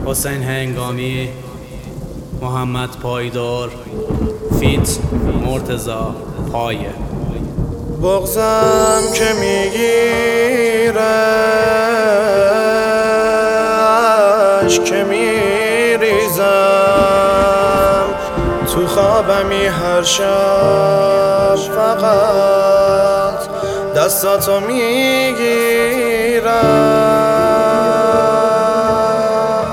حسین هنگامی، محمد پایدار، فیت مرتضا پایه. بغضم که میگیره، اشک که میریزم تو خوابمی هر شب، فقط دستاتو میگیرم.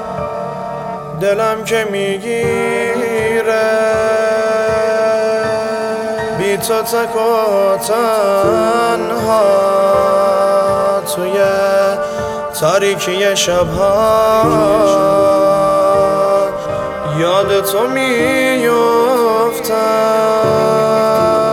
دلم که میگیره بی تو تک و تنها توی تاریکی شبها، یاد تو میفتم.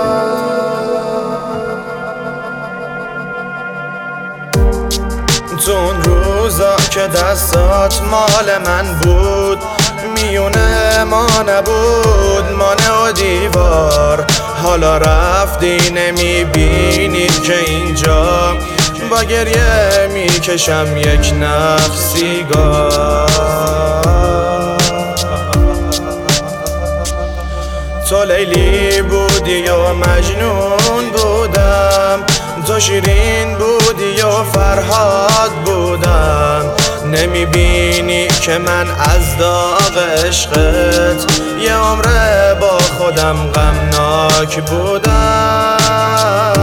تو اون روزا که دستات مال من بود، میونه ما نبود، مانع و دیوار. حالا رفتی نمیبینی که اینجا با گریه میکشم یک نخ سیگار. تو لیلی بودی و مجنون بودم، تو شیرین بودی و فرهاد بودم. نمیبینی که من از داغ عشقت یه عمره با خودم غمناک بودم.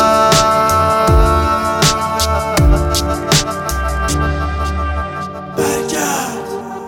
برگرد.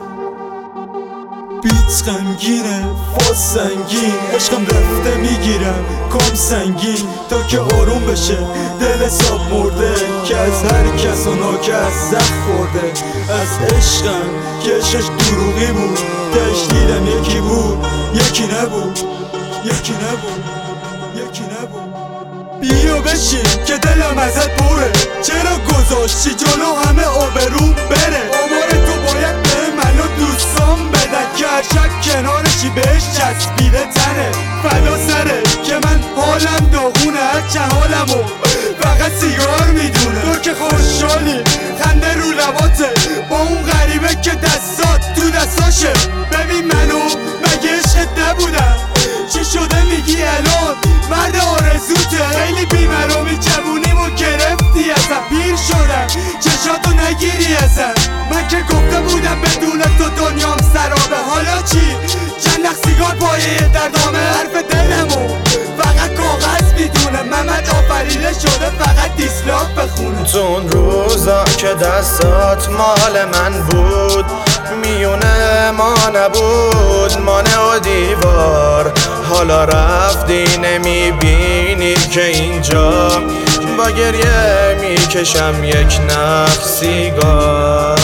بیت غمگینه، فاز سنگین، عشقم رفته میگیرم کام سنگین تا که آروم بشه. دل حساب مرده که از هر کس و ناکس زخم خورده. از عشقم که عشقش دروغی بود، تش دیدم یکی بود یکی نبود، یکی نبود، یکی نبود. بیا بشین که دلم ازت پره، چرا گذاشتی جلو همه آبروم بره؟ آمار تو باید به من و دوستام بدن که هر شب کنارشی بهش چسبیده تنه. فدا سره که من حالم داغونه، هرچه حالمو فقط سیگار میدونه. تو که خوشحالی خنده رو لباته با اون غریبه که دستات تو دستاشه. ببین منو مگه عشقت نبودم؟ چی شده میگی الان مرد آرزوته؟ خیلی بیمرامی جوونیمو گرفتی ازم، پیر شدم چشاتو نگیری ازم. من که گفته بودم بدون تو دنیام سرابه. حالا چی؟ چند نخ سیگار پایه دردامه. حرف دلمو فقط کاغذ میدونه، محمد آفریده شده فقط دیسلاک بخونه. تو اون روزا که دستات مال من بود، میونه ما نبود، مانع و دیوار. حالا رفتی نمیبینی که اینجا با گریه میکشم یک نخ سیگار.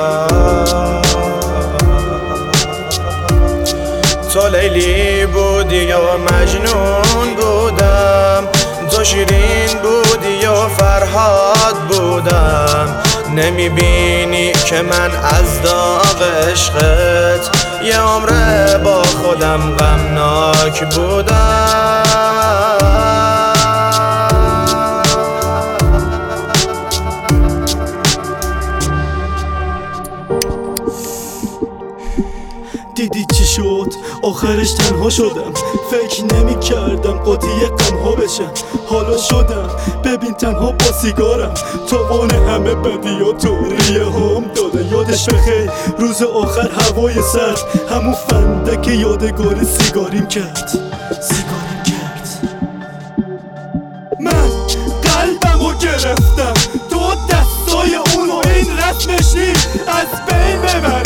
تو لیلی بودی و مجنون بودم، تو شیرین بودی و فرهاد بودم. نمیبینی که من از داغ عشقت یه عمره با خودم غمناک بودم. دیدی چی شد؟ آخرش تنها شدم. فکر نمی کردم قاطی غمها بشم، حالا شدم. ببین تنها با سیگارم، تاوان همه بدیاتو ریه هم داده. یادش بخیر روز آخر هوای سرد، همون فندک یادگار سیگاریم کرد، سیگاریم کرد. من قلبمو گرفتم تو دستای اونو، این رسمش نیست از بین ببر.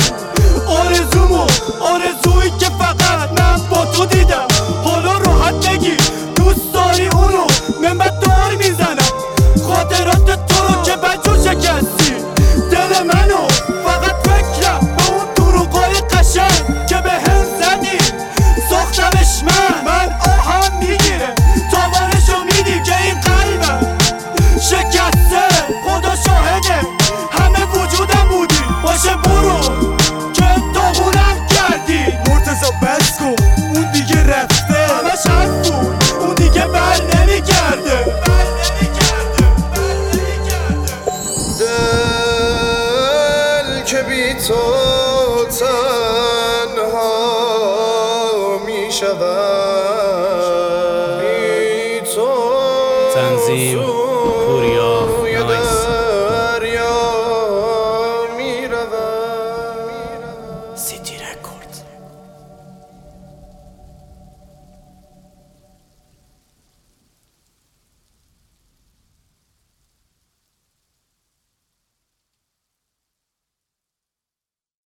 آرزویی که فقط من با تو دیدم، حالا راحت بگی دوست داری اونو. من دار میزنم خاطرات تو رو که بجو شکستی دل منو. فقط فکرم به اون دروغای قشنگ که به هم زدی، ساختمش من تو تنها می شود، بی تو تنظیم